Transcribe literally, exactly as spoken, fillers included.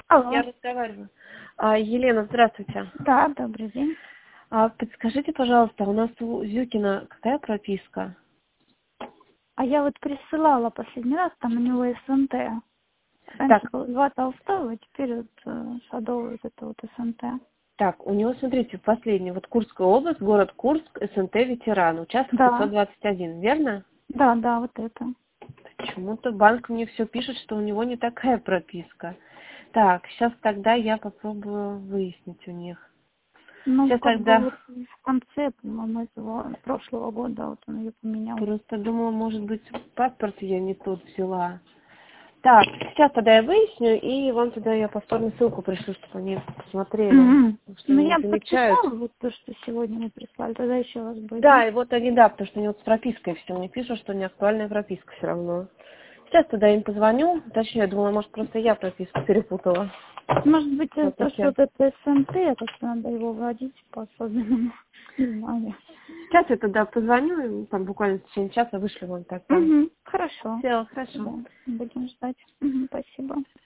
Алло. Я разговариваю. А, Елена, здравствуйте. Да, добрый день. А, подскажите, пожалуйста, у нас у Зюкина какая прописка? А я вот присылала последний раз, там у него СНТ. Раньше Так, было два Толстого, а теперь вот э, Садовый, вот это вот СНТ. так, у него, смотрите, последний, вот Курская область, город Курск, СНТ ветеран, участок Да, пятьсот двадцать один, верно? да, да, вот это. Почему-то банк мне все пишет, что у него не такая прописка. Так, сейчас тогда я попробую выяснить у них. Ну, Сейчас как бы тогда вот в конце, по-моему, этого прошлого года вот он ее поменял. просто думала, может быть, паспорт я не тот взяла. Так, сейчас тогда я выясню, и вам тогда я повторно ссылку пришлю, чтобы они посмотрели, Мгм. потому что Ну, они не я замечают. подписала вот то, что сегодня мы прислали, тогда еще раз будет, да? Да, и вот они, да, потому что они вот с пропиской все мне пишут, что не актуальная прописка все равно. Сейчас тогда им позвоню, точнее, я думала, может, просто я прописку перепутала. Может быть, Вот это так что я. вот это СНТ, как-то надо его вводить по особенному. Не знаю. Сейчас я тогда позвоню, и там буквально в течение часа вышлю вам тогда. Угу, хорошо. Все, хорошо. Да, будем ждать. Мгм, спасибо.